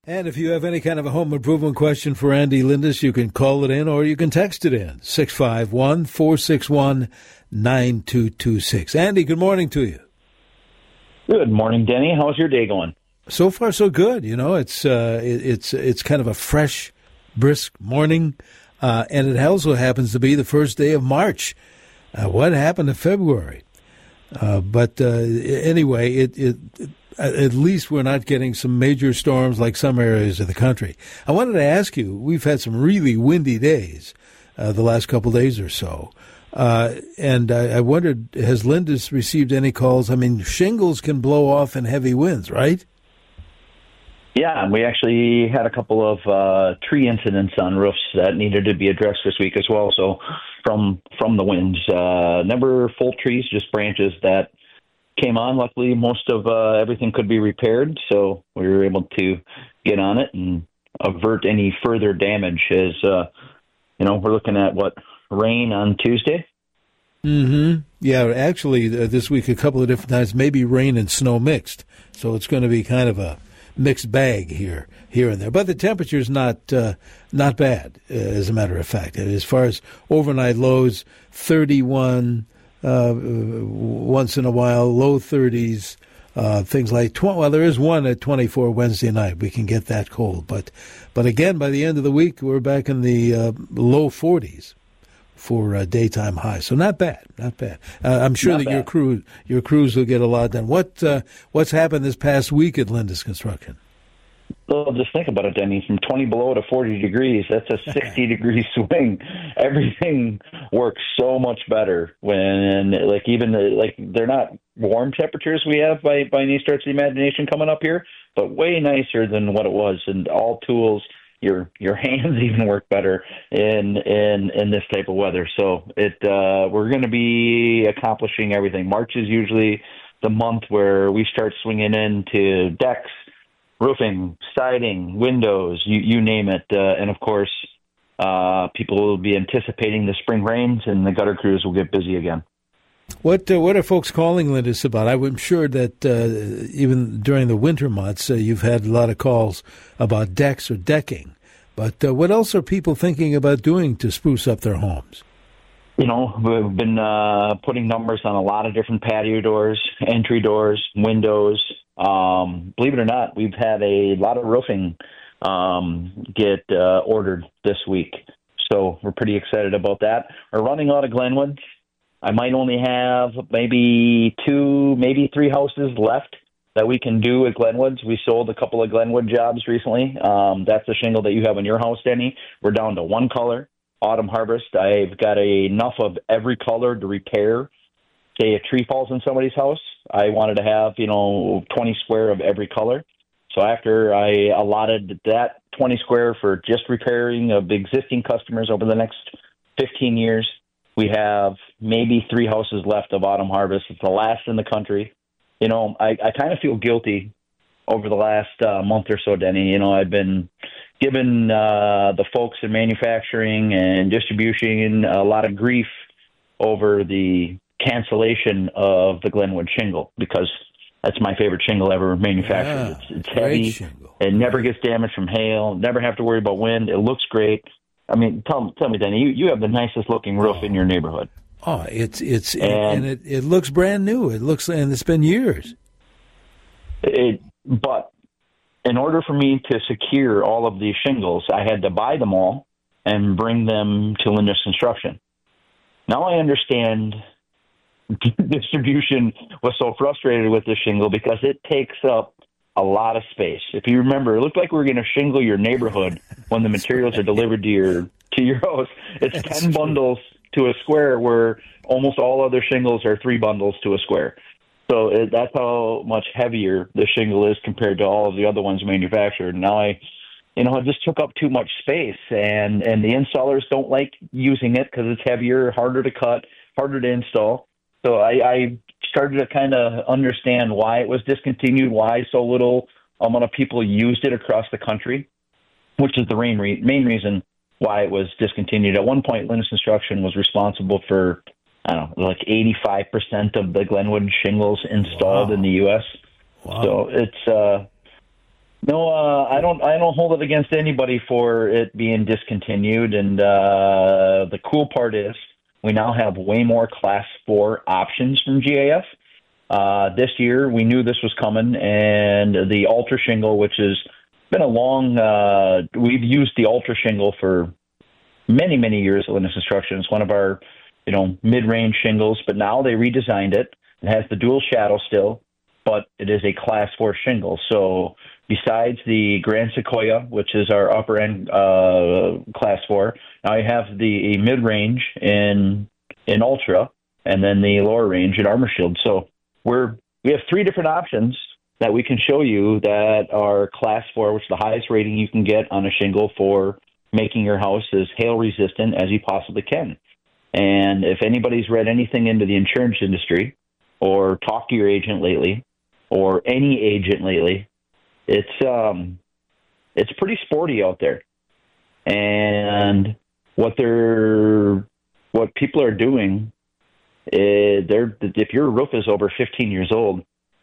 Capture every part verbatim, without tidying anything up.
And if you have any kind of a home improvement question for Andy Lindus, you can call it in or you can text it in, six five one, four six one, nine two two six. Andy, good morning to you. Good morning, Denny. How's your day going? So far, so good. You know, it's uh, it, it's it's kind of a fresh, brisk morning, uh, and it also happens to be the first day of March. Uh, what happened to February? Uh, but uh, anyway, it, it, it at least we're not getting some major storms like some areas of the country. I wanted to ask you, we've had some really windy days uh, the last couple days or so. Uh, and I, I wondered, has Lindus received any calls? I mean, shingles can blow off in heavy winds, right? Yeah, we actually had a couple of uh, tree incidents on roofs that needed to be addressed this week as well. So from from the winds, uh, never full trees, just branches that came on. Luckily, most of uh, everything could be repaired, so we were able to get on it and avert any further damage. As uh, you know, we're looking at what rain on Tuesday. Mm-hmm. Yeah, actually, uh, this week a couple of different times, maybe rain and snow mixed. So it's going to be kind of a mixed bag here, here and there. But the temperature's not uh, not bad, uh, as a matter of fact. As far as overnight lows, thirty-one uh, once in a while, low thirties, uh, things like twenty. Well, there is one at twenty-four Wednesday night. We can get that cold, but but again, by the end of the week, we're back in the uh, low forties for uh, daytime highs. So not bad, not bad. Uh, I'm sure not that bad. your crew your crews will get a lot done. What uh, what's happened this past week at Lindus Construction? Well, just think about it, Denny. From twenty below to forty degrees, that's a sixty degree swing. Everything works so much better when, like, even the, like they're not warm temperatures we have by by any stretch of the imagination coming up here, but way nicer than what it was. And all tools, your your hands even work better in in in this type of weather. So it uh, we're going to be accomplishing everything. March is usually the month where we start swinging into decks, roofing, siding, windows, you, you name it. Uh, and, of course, uh, people will be anticipating the spring rains, and the gutter crews will get busy again. What uh, what are folks calling Lindus about? I'm sure that uh, even during the winter months, uh, you've had a lot of calls about decks or decking. But uh, what else are people thinking about doing to spruce up their homes? You know, we've been uh, putting numbers on a lot of different patio doors, entry doors, windows. Um, believe it or not, we've had a lot of roofing um, get uh, ordered this week. So we're pretty excited about that. We're running out of Glenwoods. I might only have maybe two, maybe three houses left that we can do at Glenwoods. We sold a couple of Glenwood jobs recently. Um, that's the shingle that you have in your house, Denny. We're down to one color, Autumn Harvest. I've got a, enough of every color to repair. Say a tree falls in somebody's house, I wanted to have, you know, twenty square of every color. So after I allotted that twenty square for just repairing of existing customers over the next fifteen years, we have maybe three houses left of Autumn Harvest. It's the last in the country. You know, I, I kind of feel guilty over the last uh, month or so, Denny. You know, I've been giving uh, the folks in manufacturing and distribution a lot of grief over the cancellation of the Glenwood shingle, because that's my favorite shingle ever manufactured. Yeah, it's it's great heavy. shingle. It never gets damaged from hail. Never have to worry about wind. It looks great. I mean, tell, tell me, Danny, you, you have the nicest looking roof Oh. in your neighborhood. Oh, it's it's And- and it, it looks brand new. It looks and it's been years. It, but in order for me to secure all of these shingles, I had to buy them all and bring them to Lindus Construction. Now I understand distribution was so frustrated with this shingle because it takes up a lot of space. If you remember, it looked like we were going to shingle your neighborhood when the materials are delivered to your to your house. It's That's ten true. bundles to a square, where almost all other shingles are three bundles to a square. So it, that's how much heavier the shingle is compared to all of the other ones manufactured. Now I, you know, it just took up too much space, and and the installers don't like using it because it's heavier, harder to cut, harder to install. So I, I started to kind of understand why it was discontinued, why so little amount of people used it across the country, which is the main, re- main reason why it was discontinued. At one point, Lindus Construction was responsible for, I don't know, like eighty-five percent of the Glenwood shingles installed Wow. in the U S. Wow. So it's, uh, No, uh, I don't. I don't hold it against anybody for it being discontinued. And uh, the cool part is, we now have way more Class Four options from G A F. Uh, this year, we knew this was coming, and the Ultra Shingle, which has been a long. Uh, we've used the Ultra Shingle for many, many years at Lindus Construction. It's one of our, you know, mid-range shingles, but now they redesigned it. It has the dual shadow still, but it is a Class Four shingle. So besides the Grand Sequoia, which is our upper end uh, Class Four, now you have the mid-range in in Ultra, and then the lower range in Armor Shield. So we're we have three different options that we can show you that are Class Four, which is the highest rating you can get on a shingle for making your house as hail resistant as you possibly can. And if anybody's read anything into the insurance industry or talked to your agent lately or any agent lately, it's um it's pretty sporty out there. And what they're what people are doing is they're if your roof is over fifteen years old,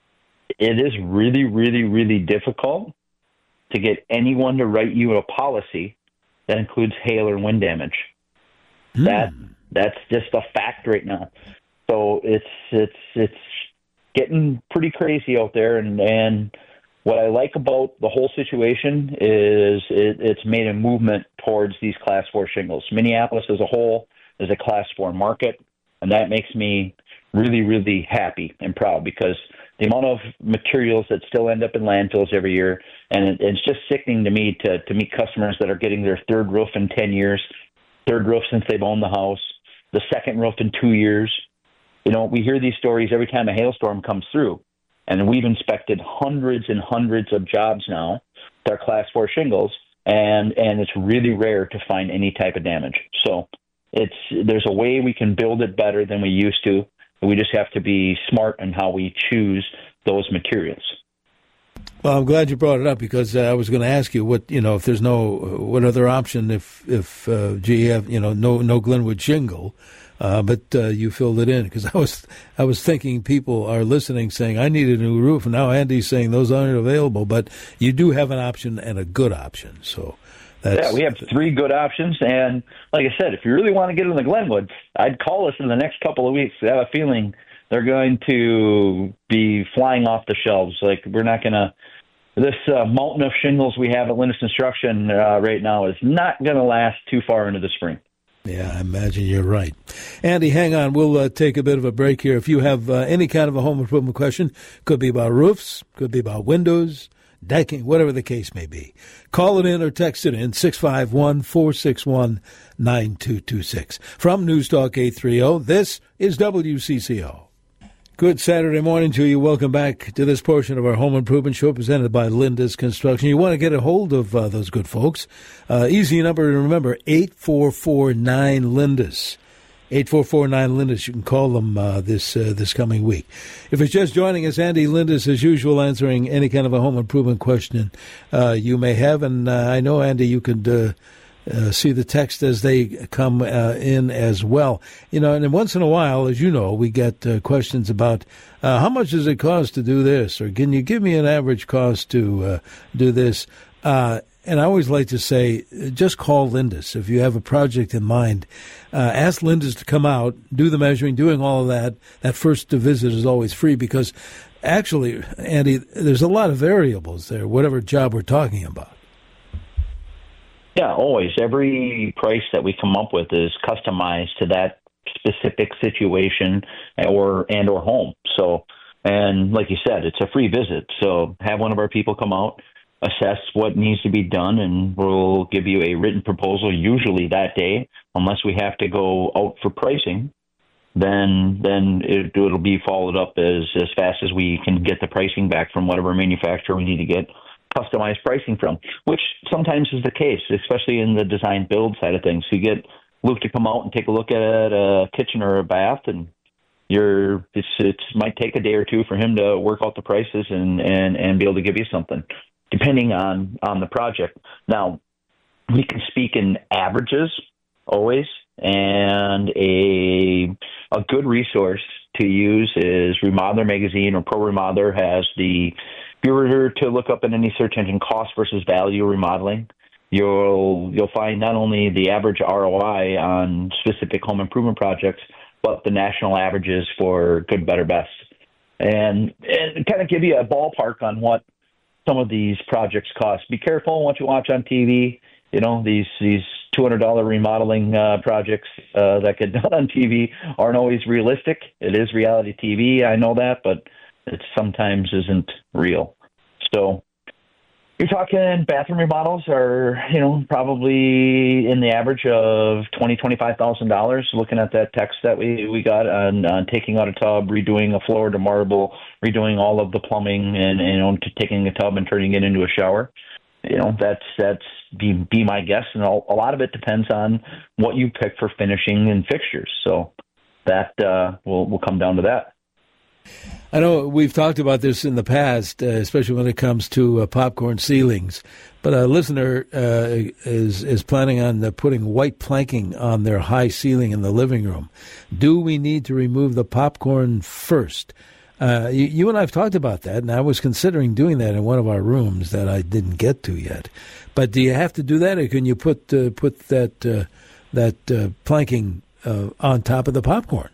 it is really, really, really difficult to get anyone to write you a policy that includes hail or wind damage. Mm. That that's just a fact right now. So it's it's it's getting pretty crazy out there, and, and what I like about the whole situation is it, it's made a movement towards these Class Four shingles. Minneapolis as a whole is a Class Four market, and that makes me really, really happy and proud, because the amount of materials that still end up in landfills every year, and it, it's just sickening to me to, to meet customers that are getting their third roof in ten years, third roof since they've owned the house, the second roof in two years. You know, we hear these stories every time a hailstorm comes through, and we've inspected hundreds and hundreds of jobs now that are Class Four shingles, and, and it's really rare to find any type of damage. So it's there's a way we can build it better than we used to. We just have to be smart in how we choose those materials. Well, I'm glad you brought it up, because uh, I was going to ask you what, you know, if there's no, uh, what other option if, if uh, G F, you know, no no Glenwood shingle, uh, but uh, you filled it in, because I was, I was thinking people are listening saying, I need a new roof, and now Andy's saying those aren't available, but you do have an option, and a good option, so... That's, yeah, we have three good options, and like I said, if you really want to get in the Glenwood, I'd call us in the next couple of weeks. I have a feeling they're going to be flying off the shelves. Like, we're not going to – this uh, mountain of shingles we have at Lindus Construction uh, right now is not going to last too far into the spring. Yeah, I imagine you're right. Andy, hang on. We'll uh, take a bit of a break here. If you have uh, any kind of a home improvement question, could be about roofs, could be about windows, decking, whatever the case may be. Call it in or text it in, six five one, four six one, nine two two six. From Newstalk eight thirty, this is W C C O. Good Saturday morning to you. Welcome back to this portion of our home improvement show presented by Lindus Construction. You want to get a hold of uh, those good folks. Uh, easy number to remember, eight four four nine Lindus. eight four four nine Lindus. You can call them uh, this uh, this coming week. If it's just joining us, Andy Lindus, as usual, answering any kind of a home improvement question uh, you may have. And uh, I know, Andy, you could uh, uh, see the text as they come uh, in as well. You know, and then once in a while, as you know, we get uh, questions about uh, how much does it cost to do this? Or can you give me an average cost to uh, do this? Uh And I always like to say, just call Lindus. If you have a project in mind, uh, ask Lindus to come out, do the measuring, doing all of that. That first visit is always free, because actually, Andy, there's a lot of variables there, whatever job we're talking about. Yeah, always. Every price that we come up with is customized to that specific situation or and or home. So, and like you said, it's a free visit. So have one of our people come out, assess what needs to be done, and we'll give you a written proposal usually that day. Unless we have to go out for pricing, then then it, it'll be followed up as, as fast as we can get the pricing back from whatever manufacturer we need to get customized pricing from, which sometimes is the case, especially in the design build side of things. You get Luke to come out and take a look at a kitchen or a bath, and you're it's it might take a day or two for him to work out the prices and, and, and be able to give you something, depending on, on the project. Now, we can speak in averages always, and a a good resource to use is Remodeler Magazine, or Pro Remodeler has the you were to look up in any search engine cost versus value remodeling, you'll you'll find not only the average R O I on specific home improvement projects, but the national averages for good, better, best, and and kind of give you a ballpark on what some of these projects cost. Be careful what you watch on T V. You know, these these two hundred dollars remodeling uh, projects uh, that get done on T V aren't always realistic. It is reality T V, I know that, but it sometimes isn't real. So you're talking bathroom remodels are, you know, probably in the average of twenty thousand dollars, twenty-five thousand dollars, looking at that text that we, we got on, on taking out a tub, redoing a floor to marble, redoing all of the plumbing, and, you know, to taking a tub and turning it into a shower. You know, that's that's be, be my guess. And a lot of it depends on what you pick for finishing and fixtures. So that uh, will will come down to that. I know we've talked about this in the past, uh, especially when it comes to uh, popcorn ceilings. But a listener uh, is is planning on uh, putting white planking on their high ceiling in the living room. Do we need to remove the popcorn first? Uh, you, you and I have talked about that, and I was considering doing that in one of our rooms that I didn't get to yet. But do you have to do that, or can you put uh, put that uh, that uh, planking uh, on top of the popcorn?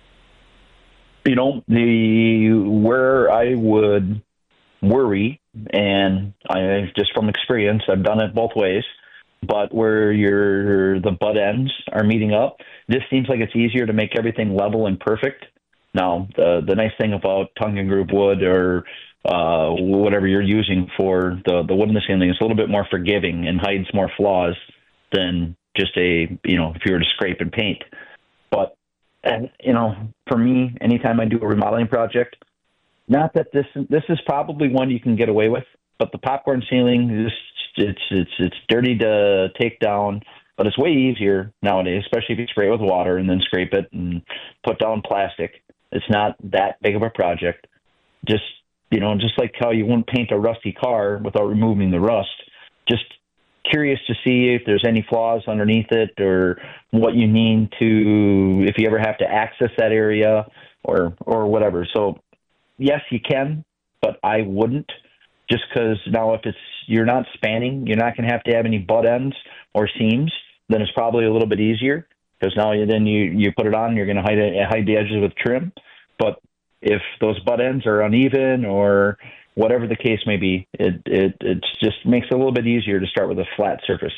You know, the where I would worry, and I just from experience, I've done it both ways, but where your the butt ends are meeting up, this seems like it's easier to make everything level and perfect. Now, the the nice thing about tongue and groove wood or uh, whatever you're using for the, the wood in the ceiling is a little bit more forgiving and hides more flaws than just a, you know, if you were to scrape and paint. But, and you know, for me, anytime I do a remodeling project, not that this this is probably one you can get away with, but the popcorn ceiling, is it's it's it's dirty to take down, but it's way easier nowadays, especially if you spray it with water and then scrape it and put down plastic. It's not that big of a project. Just, you know, just like how you wouldn't paint a rusty car without removing the rust. Just curious to see if there's any flaws underneath it or what you need to, if you ever have to access that area or or whatever. So, yes, you can, but I wouldn't. Just because now if it's you're not spanning, you're not going to have to have any butt ends or seams, then it's probably a little bit easier. Because now you, then you, you put it on, you're going to hide it, hide the edges with trim. But if those butt ends are uneven or whatever the case may be, it it it just makes it a little bit easier to start with a flat surface.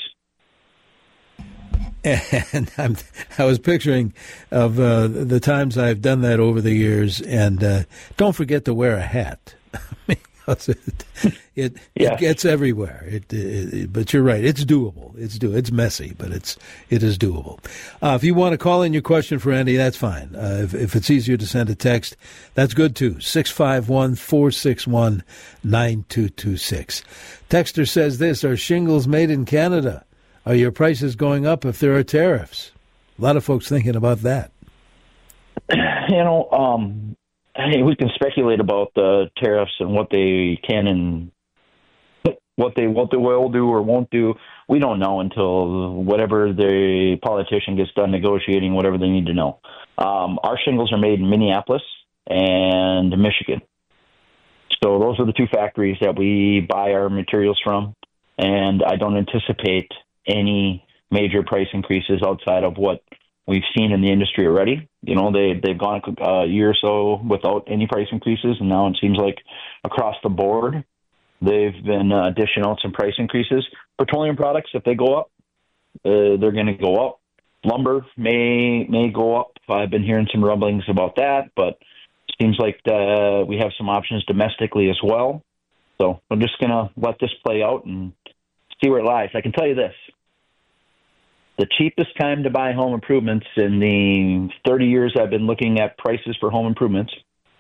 And I'm, I was picturing of uh, the times I've done that over the years, and uh, don't forget to wear a hat. it it, yeah. it gets everywhere. It, it, it, but you're right. It's doable. It's do. It's messy, but it's it is doable. Uh, if you want to call in your question for Andy, that's fine. Uh, if, if it's easier to send a text, that's good too. six five one, four six one, nine two two six. Texter says this: are shingles made in Canada? Are your prices going up if there are tariffs? A lot of folks thinking about that. You know, um, hey, we can speculate about the tariffs and what they can and what they what they will do or won't do. We don't know until whatever the politician gets done negotiating, whatever they need to know. Um, our shingles are made in Minneapolis and Michigan. So those are the two factories that we buy our materials from, and I don't anticipate any major price increases outside of what we've seen in the industry already. You know, they, they've gone a year or so without any price increases, and now it seems like across the board they've been uh, dishing out some price increases. Petroleum products, if they go up, uh, they're going to go up. Lumber may may go up. I've been hearing some rumblings about that, but it seems like uh, we have some options domestically as well. So I'm just going to let this play out and see where it lies. I can tell you this. The cheapest time to buy home improvements in the thirty years I've been looking at prices for home improvements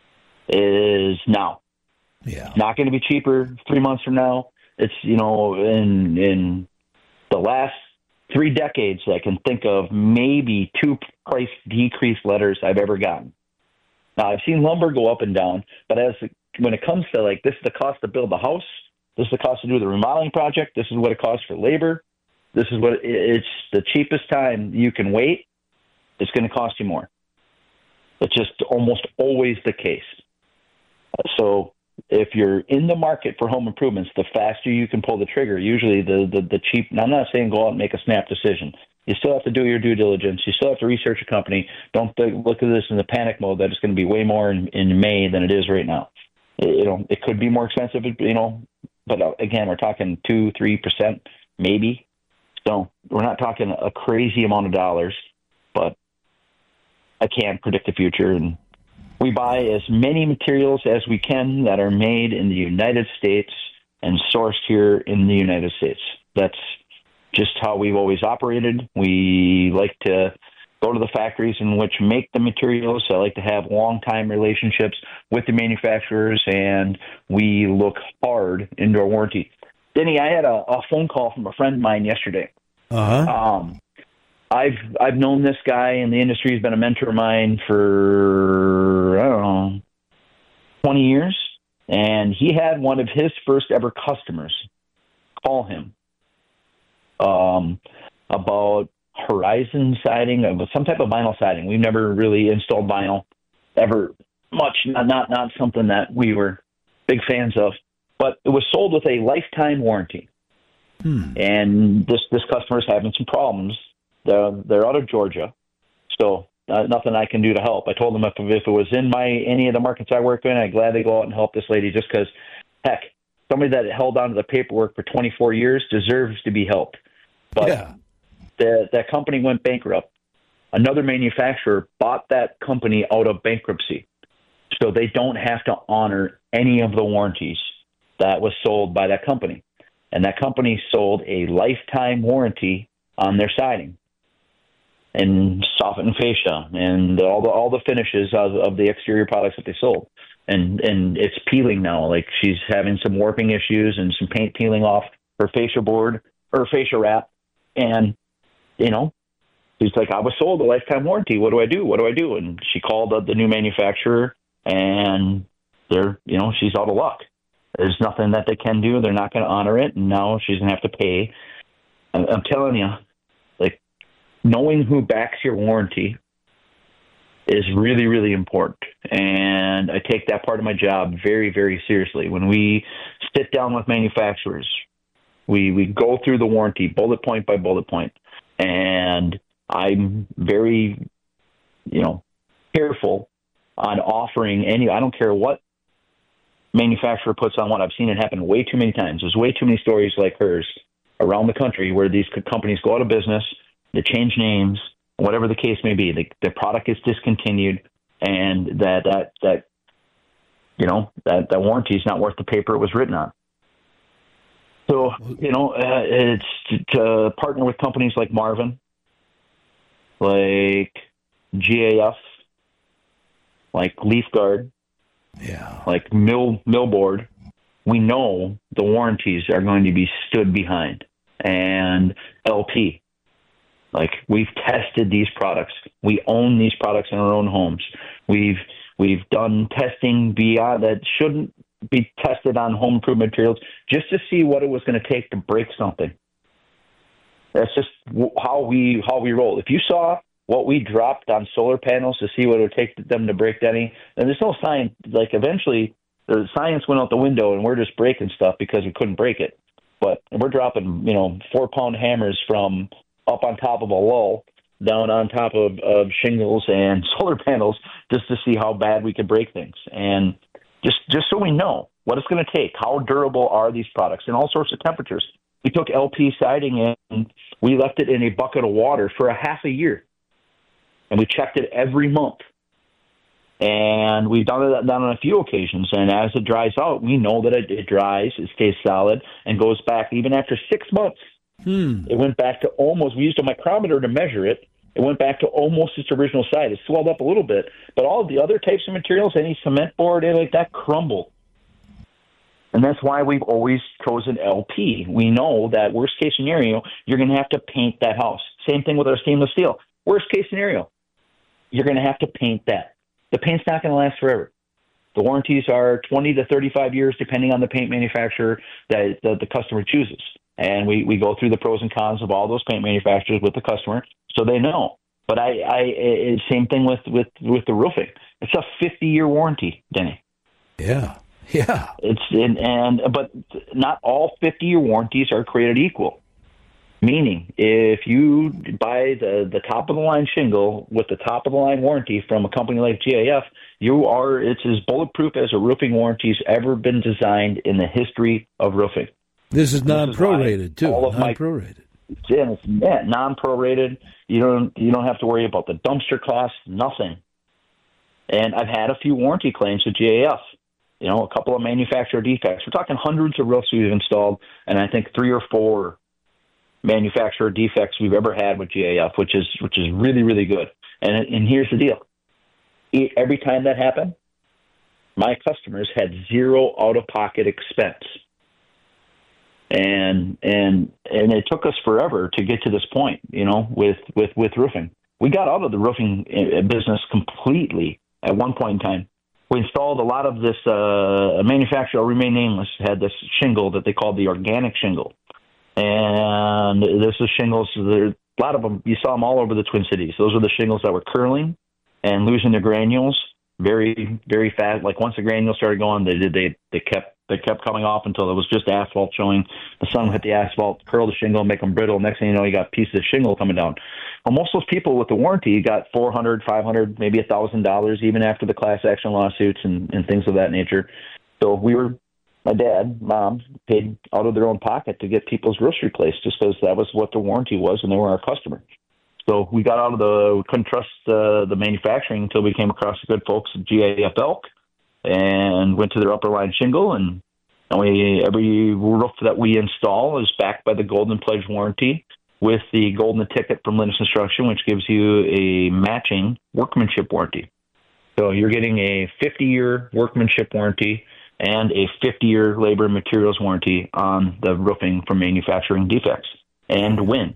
is now. Yeah. It's not going to be cheaper three months from now. It's, you know, in in the last three decades, I can think of maybe two price decrease letters I've ever gotten. Now, I've seen lumber go up and down, but as when it comes to, like, this is the cost to build the house, this is the cost to do the remodeling project, this is what it costs for labor, this is what it's the cheapest time you can wait, it's going to cost you more. It's just almost always the case. So if you're in the market for home improvements, the faster you can pull the trigger. Usually the, the, the cheap, and I'm not saying go out and make a snap decision. You still have to do your due diligence. You still have to research a company. Don't th- look at this in the panic mode that it's going to be way more in, in May than it is right now. It, you know, it could be more expensive, you know, but uh, again, we're talking two, three percent maybe. So we're not talking a crazy amount of dollars, but I can't predict the future. And we buy as many materials as we can that are made in the United States and sourced here in the United States. That's just how we've always operated. We like to go to the factories in which make the materials. I like to have long-time relationships with the manufacturers, and we look hard into our warranty. Denny, I had a, a phone call from a friend of mine yesterday. Uh-huh. Um, I've I've known this guy in the industry. He's been a mentor of mine for, I don't know, twenty years. And he had one of his first ever customers call him um, about Horizon siding, of some type of vinyl siding. We've never really installed vinyl ever much, not, not, not something that we were big fans of. But it was sold with a lifetime warranty. Hmm. And this, this customer's having some problems. They're, they're out of Georgia, so uh, nothing I can do to help. I told them if, if it was in my any of the markets I work in, I'd gladly go out and help this lady just because, heck, somebody that held on to the paperwork for twenty-four years deserves to be helped. But yeah. the, that company went bankrupt. Another manufacturer bought that company out of bankruptcy, so they don't have to honor any of the warranties that was sold by that company. And that company sold a lifetime warranty on their siding and soffit and fascia and all the all the finishes of, of the exterior products that they sold. And and it's peeling now. Like, she's having some warping issues and some paint peeling off her fascia board or fascia wrap. And, you know, she's like, I was sold a lifetime warranty. What do I do? What do I do? And she called the, the new manufacturer, and they're, you know, she's out of luck. There's nothing that they can do. They're not going to honor it. And now she's going to have to pay. I'm, I'm telling you, like, knowing who backs your warranty is really, really important. And I take that part of my job very, very seriously. When we sit down with manufacturers, we, we go through the warranty bullet point by bullet point. And I'm very, you know, careful on offering any, I don't care what manufacturer puts on what. I've seen it happen way too many times. There's way too many stories like hers around the country where these companies go out of business, they change names, whatever the case may be. The, the product is discontinued, and that, that, that you know, that, that warranty is not worth the paper it was written on. So, you know, uh, it's to, to partner with companies like Marvin, like G A F, like Leaf Guard, yeah, like Mill Millboard. We know the warranties are going to be stood behind. And L P, like, we've tested these products. We own these products in our own homes. We've we've done testing beyond that shouldn't be tested on home improvement materials just to see what it was going to take to break something. That's just how we how we roll. If you saw what we dropped on solar panels to see what it would take them to break any, then there's no science. Like, eventually, the science went out the window, and we're just breaking stuff because we couldn't break it. But we're dropping, you know, four-pound hammers from up on top of a lull down on top of, of shingles and solar panels just to see how bad we could break things. And just, just so we know what it's going to take, how durable are these products in all sorts of temperatures. We took L P siding and we left it in a bucket of water for a half a year. And we checked it every month. And we've done that on a few occasions. And as it dries out, we know that it, it dries, it stays solid, and goes back. Even after six months, hmm. it went back to almost, we used a micrometer to measure it. It went back to almost its original size. It swelled up a little bit. But all of the other types of materials, any cement board, anything like that, crumble. And that's why we've always chosen L P. We know that worst case scenario, you're going to have to paint that house. Same thing with our stainless steel. Worst case scenario, you're going to have to paint that. The paint's not going to last forever. The warranties are twenty to thirty-five years, depending on the paint manufacturer that the, the customer chooses. And we, we go through the pros and cons of all those paint manufacturers with the customer, so they know. But I, I it, same thing with, with, with the roofing. It's a fifty-year warranty, Denny. Yeah, Yeah. It's in, and but not all fifty-year warranties are created equal. Meaning, if you buy the, the top of the line shingle with the top of the line warranty from a company like G A F, you are it's as bulletproof as a roofing warranty's ever been designed in the history of roofing. This is non-prorated too. All of non-prorated. My, yeah, it's yeah, non-prorated. You don't you don't have to worry about the dumpster costs. Nothing. And I've had a few warranty claims with G A F. You know, a couple of manufacturer defects. We're talking hundreds of roofs we've installed, and I think three or four manufacturer defects we've ever had with G A F, which is which is really, really good. And and here's the deal. Every time that happened, my customers had zero out-of-pocket expense. And and and it took us forever to get to this point, you know, with, with, with roofing. We got out of the roofing business completely at one point in time. We installed a lot of this, uh, a manufacturer, I'll remain nameless, had this shingle that they called the organic shingle. And this is shingles, there, a lot of them, you saw them all over the Twin Cities. Those were the shingles that were curling and losing their granules very, very fast. Like once the granules started going, they did, they, they kept, they kept coming off until it was just asphalt showing. The sun hit the asphalt, curl the shingle, make them brittle. Next thing you know, you got pieces of shingle coming down. Well, most of those people with the warranty got four hundred, five hundred, maybe one thousand dollars even after the class action lawsuits and, and things of that nature. So we were, my dad, mom, paid out of their own pocket to get people's roofs replaced just because that was what the warranty was and they were our customer. So we got out of the, we couldn't trust uh, the manufacturing until we came across the good folks at G A F Elk and went to their upper line shingle. And, and we every roof that we install is backed by the Golden Pledge warranty with the Golden Ticket from Lindus Construction, which gives you a matching workmanship warranty. So you're getting a fifty-year workmanship warranty and a fifty-year labor and materials warranty on the roofing from manufacturing defects and wind.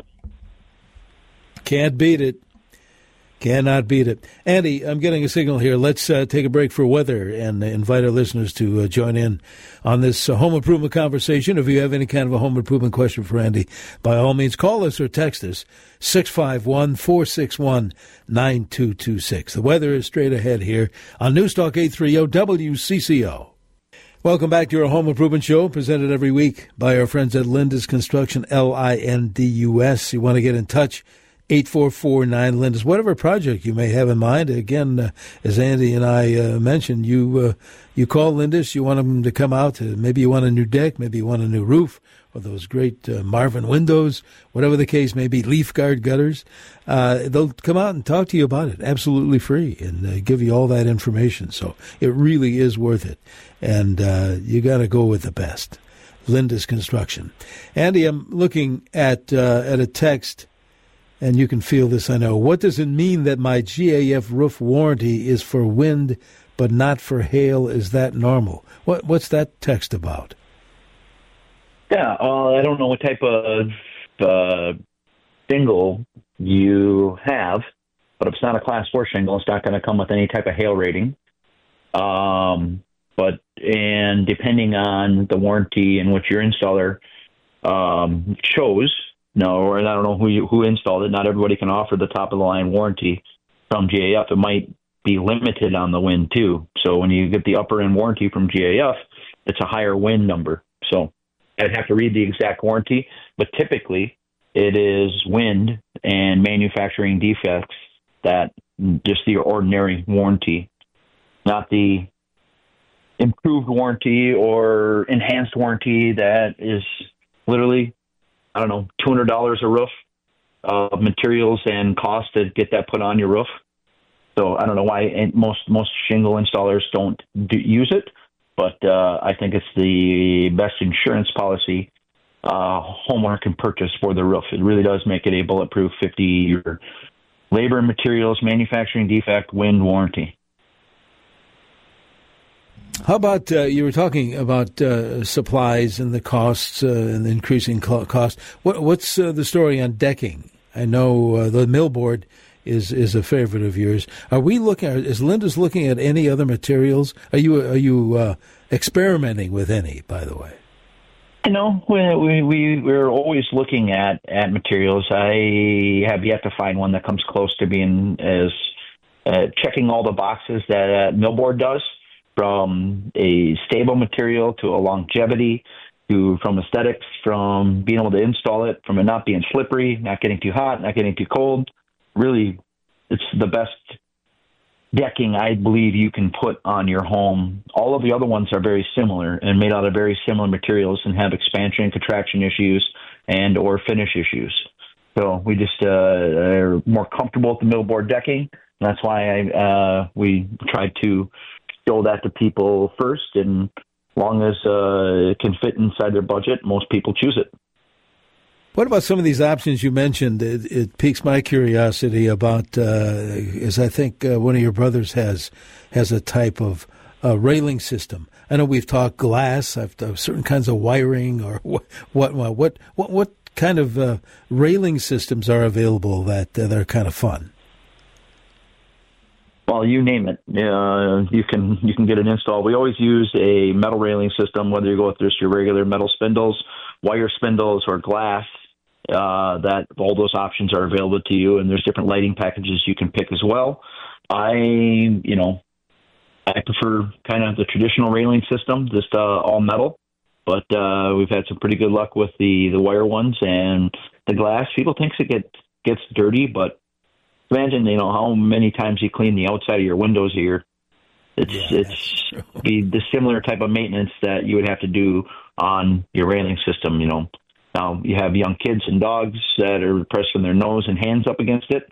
Can't beat it. Cannot beat it. Andy, I'm getting a signal here. Let's uh, take a break for weather and invite our listeners to uh, join in on this uh, home improvement conversation. If you have any kind of a home improvement question for Andy, by all means, call us or text us, six five one, four six one, nine two two six. The weather is straight ahead here on Newstalk eight thirty W C C O. Welcome back to your home improvement show, presented every week by our friends at Lindus Construction, L I N D U S. You want to get in touch, eight four four nine Lindus, whatever project you may have in mind. Again, uh, as Andy and I uh, mentioned, you uh, you call Lindus, you want them to come out. To, maybe you want a new deck, maybe you want a new roof, or those great uh, Marvin windows, whatever the case may be, leaf guard gutters. Uh, they'll come out and talk to you about it, absolutely free, and uh, give you all that information. So it really is worth it. And uh, you got to go with the best, Lindus Construction. Andy, I'm looking at uh, at a text, and you can feel this, I know. What does it mean that my G A F roof warranty is for wind but not for hail? Is that normal? What What's that text about? Yeah, uh, I don't know what type of uh, shingle you have, but if it's not a class four shingle, it's not going to come with any type of hail rating. Um, but and depending on the warranty and what your installer um, chose, no, or I don't know who you, who installed it. Not everybody can offer the top of the line warranty from G A F. It might be limited on the wind too. So when you get the upper end warranty from G A F, it's a higher wind number. So I'd have to read the exact warranty, but typically it is wind and manufacturing defects that just the ordinary warranty, not the improved warranty or enhanced warranty that is literally, I don't know, two hundred dollars a roof of materials and cost to get that put on your roof. So I don't know why most most shingle installers don't do, use it, but uh, I think it's the best insurance policy uh, homeowner can purchase for the roof. It really does make it a bulletproof fifty-year labor and materials, manufacturing defect, wind warranty. How about, uh, you were talking about uh, supplies and the costs uh, and the increasing co- cost. What, what's uh, the story on decking? I know uh, the millboard is is a favorite of yours. Are we looking, is Lindus looking at any other materials? Are you are you uh, experimenting with any, by the way? You know, we, we, we, we're always looking at, at materials. I have yet to find one that comes close to being as uh, checking all the boxes that uh, millboard does. from a stable material to a longevity, to from aesthetics, from being able to install it, from it not being slippery, not getting too hot, not getting too cold. Really, it's the best decking I believe you can put on your home. All of the other ones are very similar and made out of very similar materials and have expansion and contraction issues and or finish issues. So we just uh, are more comfortable with the millboard decking. That's why I, uh, we tried to show that to people first, and as long as uh, it can fit inside their budget, most people choose it. What about some of these options you mentioned? It, it piques my curiosity about, uh, as I think uh, one of your brothers has has a type of uh, railing system. I know we've talked glass, I've uh, certain kinds of wiring, or what what what what, what kind of uh, railing systems are available that uh, that are kind of fun? Well, you name it. Uh, you can you can get an install. We always use a metal railing system, whether you go with just your regular metal spindles, wire spindles, or glass. Uh, that all those options are available to you, and there's different lighting packages you can pick as well. I, you know, I prefer kind of the traditional railing system, just uh, all metal, but uh, we've had some pretty good luck with the, the wire ones and the glass. People think it gets gets dirty, but imagine, you know, how many times you clean the outside of your windows a year. It's yeah, it's be the similar type of maintenance that you would have to do on your railing system, you know. Now, you have young kids and dogs that are pressing their nose and hands up against it.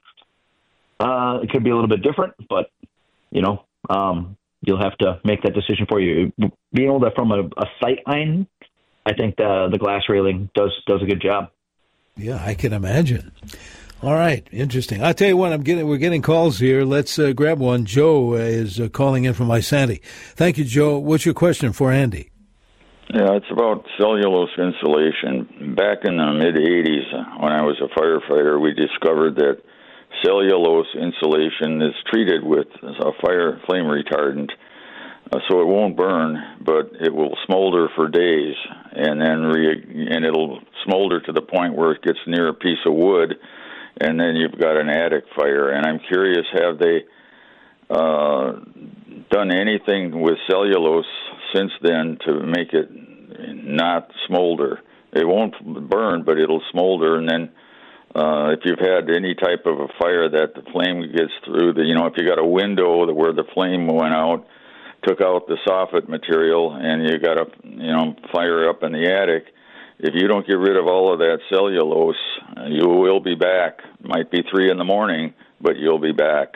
Uh, it could be a little bit different, but, you know, um, you'll have to make that decision for you. Being able to, from a, a sight line, I think the, the glass railing does does a good job. Yeah, I can imagine. All right, interesting. I'll tell you what, I'm getting we're getting calls here. Let's uh, grab one. Joe is uh, calling in from Isanti. Thank you, Joe. What's your question for Andy? Yeah, it's about cellulose insulation. Back in the mid-eighties, when I was a firefighter, we discovered that cellulose insulation is treated with a fire flame retardant, uh, so it won't burn, but it will smolder for days, and then re- and it'll smolder to the point where it gets near a piece of wood, and then you've got an attic fire. And I'm curious, have they uh, done anything with cellulose since then to make it not smolder? It won't burn, but it'll smolder. And then uh, if you've had any type of a fire that the flame gets through, the, you know, if you got a window where the flame went out, took out the soffit material, and you got a, you know, fire up in the attic, if you don't get rid of all of that cellulose, you will be back. Might be three in the morning, but you'll be back.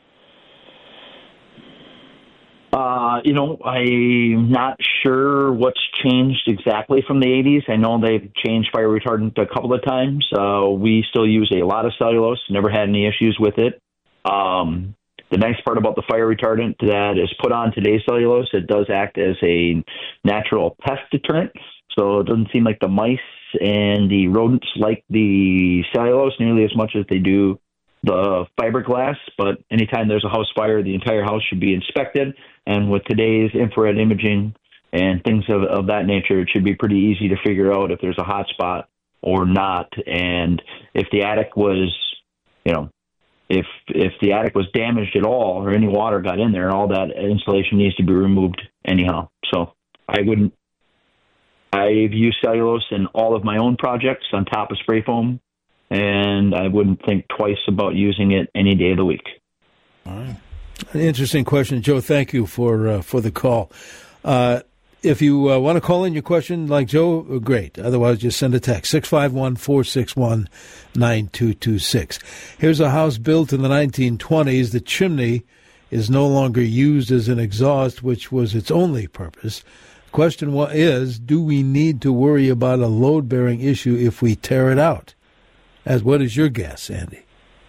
Uh, you know, I'm not sure what's changed exactly from the eighties. I know they've changed fire retardant a couple of times. Uh, we still use a lot of cellulose, never had any issues with it. Um, the nice part about the fire retardant that is put on today's cellulose, it does act as a natural pest deterrent. So it doesn't seem like the mice and the rodents like the cellulose nearly as much as they do the fiberglass. But anytime there's a house fire, the entire house should be inspected. And with today's infrared imaging and things of, of that nature, it should be pretty easy to figure out if there's a hot spot or not. And if the attic was, you know, if if the attic was damaged at all or any water got in there, all that insulation needs to be removed anyhow. So I wouldn't, I've used cellulose in all of my own projects on top of spray foam, and I wouldn't think twice about using it any day of the week. All right. An interesting question, Joe. Thank you for uh, for the call. Uh, if you uh, want to call in your question like Joe, great. Otherwise, just send a text, six five one, four six one, nine two two six. Here's a house built in the nineteen twenties. The chimney is no longer used as an exhaust, which was its only purpose. The question is, do we need to worry about a load-bearing issue if we tear it out? As what is your guess, Andy?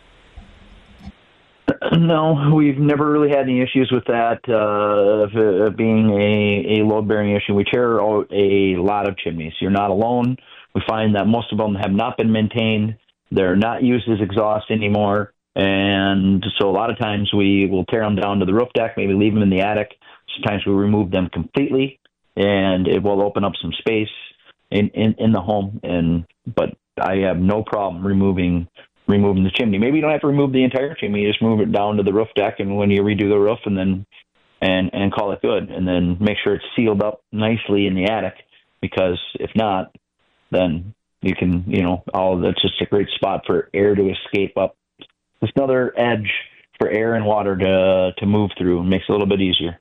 No, we've never really had any issues with that uh, of, uh, being a, a load-bearing issue. We tear out a lot of chimneys. You're not alone. We find that most of them have not been maintained. They're not used as exhaust anymore. And so a lot of times we will tear them down to the roof deck, maybe leave them in the attic. Sometimes we remove them completely, and it will open up some space in, in, in the home. And but I have no problem removing removing the chimney. Maybe you don't have to remove the entire chimney. You just move it down to the roof deck, and when you redo the roof, and then and, and call it good. And then make sure it's sealed up nicely in the attic, because if not, then you can, you know, all that's just a great spot for air to escape up. Just another edge for air and water to to move through, and makes it a little bit easier.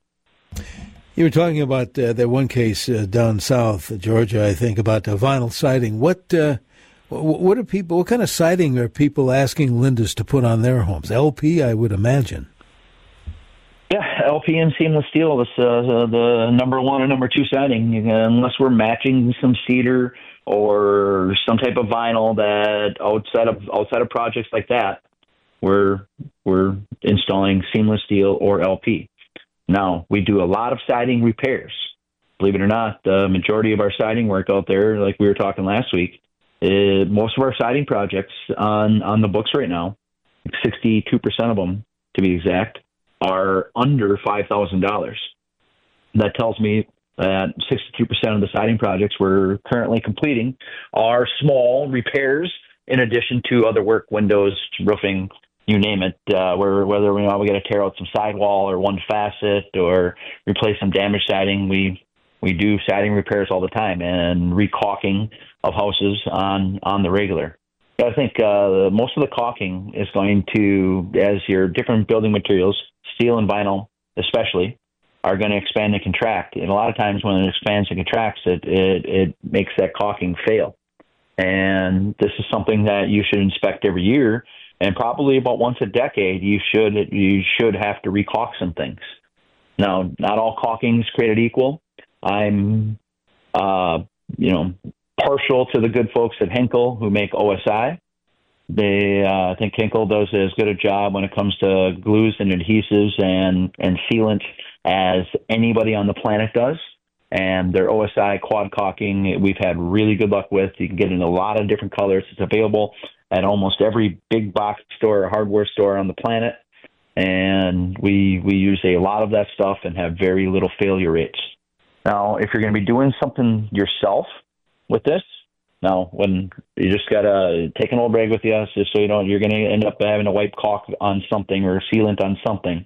You were talking about uh, that one case uh, down south, Georgia, I think, about uh, vinyl siding. What uh, what are people? What kind of siding are people asking Lindus to put on their homes? L P, I would imagine. Yeah, L P and seamless steel is uh, the number one and number two siding. Unless we're matching some cedar or some type of vinyl that outside of outside of projects like that, we're we're installing seamless steel or L P. Now, we do a lot of siding repairs. Believe it or not, the majority of our siding work out there, like we were talking last week, is most of our siding projects on, on the books right now, sixty-two percent of them, to be exact, are under five thousand dollars. That tells me that sixty-two percent of the siding projects we're currently completing are small repairs in addition to other work, windows, roofing, you name it, uh, where, whether we, you know, we got to tear out some sidewall or one facet or replace some damaged siding. We we do siding repairs all the time and recaulking of houses on, on the regular. I think uh, most of the caulking is going to, as your different building materials, steel and vinyl especially, are going to expand and contract. And a lot of times when it expands and contracts, it, it, it makes that caulking fail. And this is something that you should inspect every year. And probably about once a decade, you should you should have to recaulk some things. Now, not all caulking is created equal. I'm, uh, you know, partial to the good folks at Henkel who make O S I. They, uh, I think Henkel does as good a job when it comes to glues and adhesives and, and sealants as anybody on the planet does. And their O S I quad caulking, we've had really good luck with. You can get in a lot of different colors. It's available at almost every big box store or hardware store on the planet. And we we use a lot of that stuff and have very little failure rates. Now, if you're going to be doing something yourself with this, now when you just got to take an old rag with you, just so you know, you're going to end up having to wipe caulk on something or sealant on something.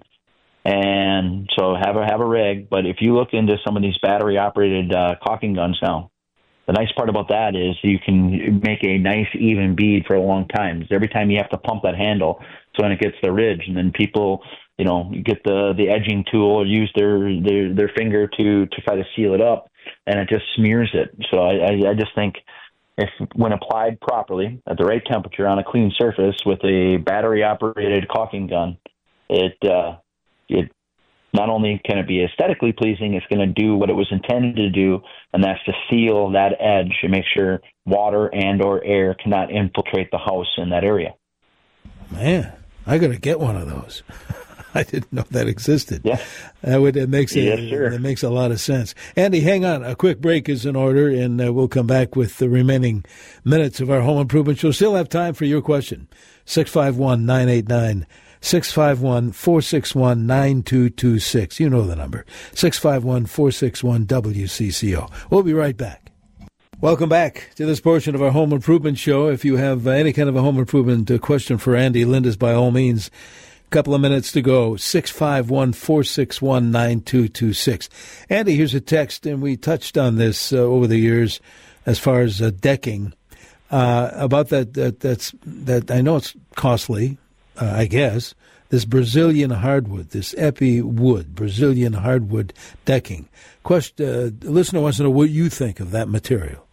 And so have a, have a rag. But if you look into some of these battery-operated uh, caulking guns now, the nice part about that is you can make a nice even bead for a long time. Because every time you have to pump that handle, so when it gets the ridge, and then people, you know, get the, the edging tool or use their, their their finger to to try to seal it up, and it just smears it. So I, I, I just think if when applied properly at the right temperature on a clean surface with a battery-operated caulking gun, it uh, it not only can it be aesthetically pleasing, it's going to do what it was intended to do, and that's to seal that edge and make sure water and or air cannot infiltrate the house in that area. Man, I got to get one of those. I didn't know that existed. Yeah, that would it makes yes, it sure. that makes a lot of sense. Andy, hang on. A quick break is in order, and uh, we'll come back with the remaining minutes of our home improvement show. Still have time for your question. six five one, nine eight nine six five one, four six one, nine two two six. You know the number. six five one, four six one, W C C O. We'll be right back. Welcome back to this portion of our home improvement show. If you have uh, any kind of a home improvement uh, question for Andy Lindus, by all means, a couple of minutes to go. six five one, four six one, nine two two six. Andy, here's a text, and we touched on this uh, over the years as far as uh, decking. Uh, about that, that, that's, that I know it's costly. Uh, I guess, this Brazilian hardwood, this Epi wood, Brazilian hardwood decking. Question, uh, the listener wants to know what you think of that material.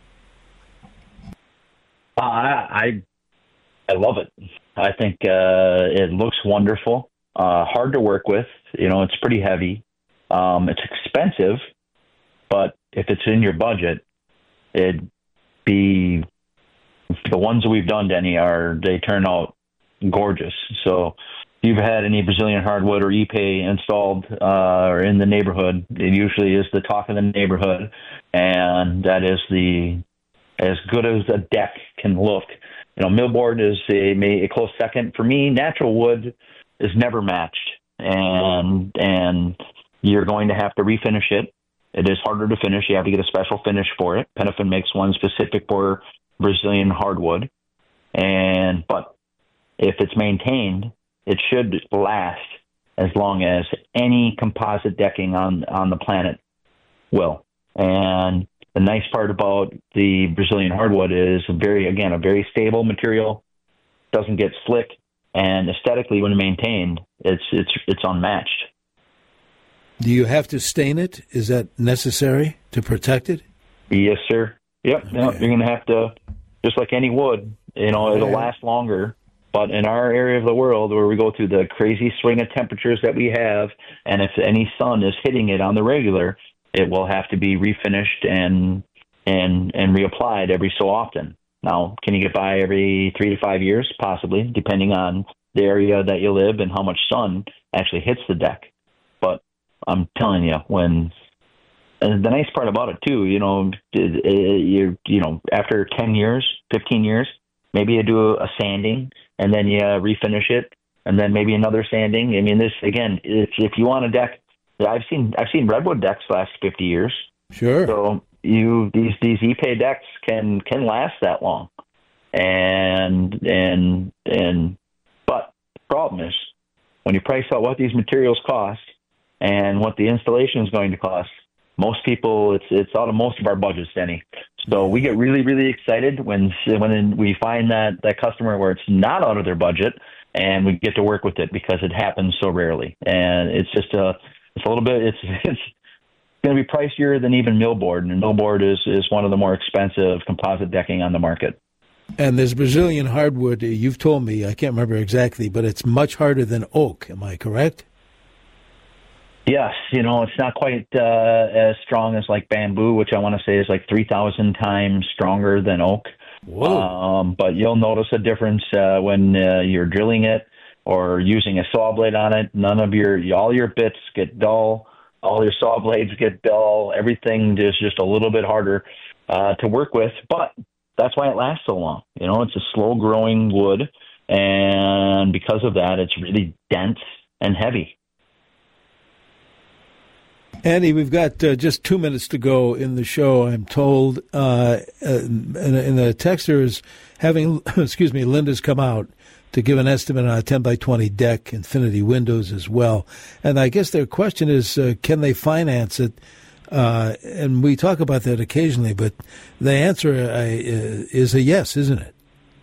Uh, I I love it. I think uh, it looks wonderful, uh, hard to work with. You know, it's pretty heavy. Um, it's expensive, but if it's in your budget, it'd be the ones that we've done, Denny, are they turn out gorgeous. So if you've had any Brazilian hardwood or Ipe installed uh, or in the neighborhood, it usually is the talk of the neighborhood, and that is the as good as a deck can look. You know, millboard is a, a close second. For me, natural wood is never matched, and and you're going to have to refinish it. It is harder to finish. You have to get a special finish for it. Penofin makes one specific for Brazilian hardwood, and but if it's maintained, it should last as long as any composite decking on, on the planet will. And the nice part about the Brazilian hardwood is a very, again, a very stable material, doesn't get slick, and aesthetically, when maintained, it's it's it's unmatched. Do you have to stain it? Is that necessary to protect it? Yes, sir. Yep. Okay. Yep. You're going to have to, just like any wood, you know, it'll last longer. But in our area of the world where we go through the crazy swing of temperatures that we have, and if any sun is hitting it on the regular, it will have to be refinished and and and reapplied every so often. Now, can you get by every three to five years? Possibly, depending on the area that you live and how much sun actually hits the deck. But I'm telling you, when and the nice part about it too, you know, you you know, after ten years, fifteen years, maybe you do a sanding and then you refinish it, and then maybe another sanding. I mean, this again, if if you want a deck, I've seen I've seen redwood decks last fifty years. Sure. So you these these Ipe decks can can last that long, and and and but the problem is when you price out what these materials cost and what the installation is going to cost, most people it's it's out of most of our budgets, Denny. So we get really really excited when when we find that that customer where it's not out of their budget, and we get to work with it because it happens so rarely, and it's just a it's a little bit it's it's. going to be pricier than even millboard, and millboard is, is one of the more expensive composite decking on the market. And this Brazilian hardwood, you've told me, I can't remember exactly, but it's much harder than oak. Am I correct? Yes. You know, it's not quite uh, as strong as like bamboo, which I want to say is like three thousand times stronger than oak. Whoa. Um, but you'll notice a difference uh, when uh, you're drilling it or using a saw blade on it. None of your, all your bits get dull. All your saw blades get dull. Everything is just a little bit harder uh, to work with, but that's why it lasts so long. You know, it's a slow-growing wood, and because of that, it's really dense and heavy. Andy, we've got uh, just two minutes to go in the show, I'm told. Uh, and, and the texter is having, excuse me, Linda's come out to give an estimate on a ten by twenty deck, Infinity windows as well. And I guess their question is, uh, can they finance it? Uh, and we talk about that occasionally, but the answer uh, is a yes, isn't it?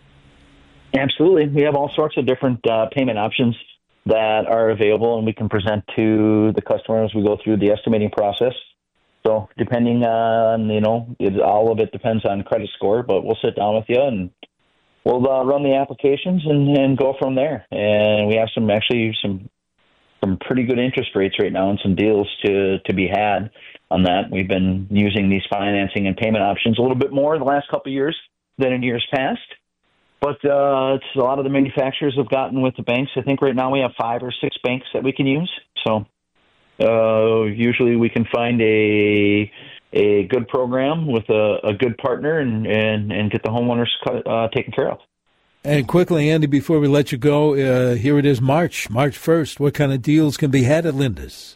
Absolutely. We have all sorts of different uh, payment options that are available, and we can present to the customer as we go through the estimating process. So depending on, you know, it, all of it depends on credit score, but we'll sit down with you and we'll uh, run the applications and, and go from there. And we have some actually some some pretty good interest rates right now and some deals to, to be had on that. We've been using these financing and payment options a little bit more the last couple of years than in years past. But uh, it's a lot of the manufacturers have gotten with the banks. I think right now we have five or six banks that we can use. So uh, usually we can find a a good program with a, a good partner and, and, and get the homeowners uh, taken care of. And quickly, Andy, before we let you go, uh, here it is March, March first. What kind of deals can be had at Linda's?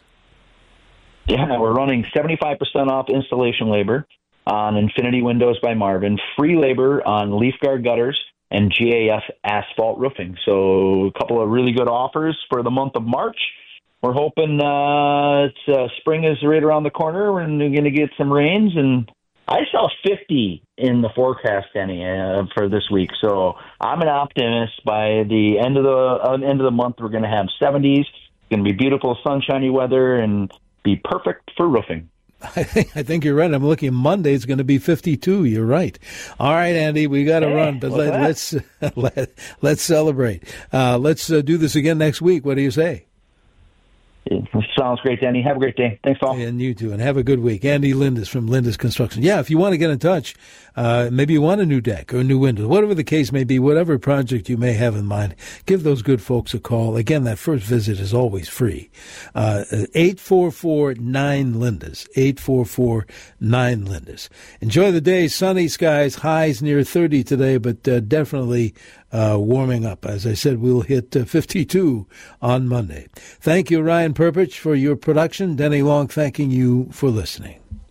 Yeah, we're running seventy-five percent off installation labor on Infinity Windows by Marvin, free labor on Leaf Guard gutters, and G A F asphalt roofing. So a couple of really good offers for the month of March. We're hoping uh, it's, uh, spring is right around the corner, and we're going to get some rains. And I saw fifty in the forecast, Denny, uh, for this week. So I'm an optimist. By the end of the uh, end of the month, we're going to have seventies. It's going to be beautiful, sunshiny weather, and be perfect for roofing. I think, I think you're right. I'm looking Monday. It's going to be fifty-two. You're right. All right, Andy, we got to hey, run, but let, let's let, let's celebrate. Uh, let's uh, do this again next week. What do you say? It sounds great, Danny. Have a great day. Thanks, all. And you too. And have a good week. Andy Lindes from Lindes Construction. Yeah, if you want to get in touch, uh, maybe you want a new deck or a new window, whatever the case may be, whatever project you may have in mind, give those good folks a call. Again, that first visit is always free. Uh, eight four four nine Lindes. eight four four nine Lindes. Enjoy the day. Sunny skies, highs near thirty today, but uh, definitely Uh, warming up. As I said, we'll hit uh, fifty-two on Monday. Thank you, Ryan Perpich, for your production. Denny Long thanking you for listening.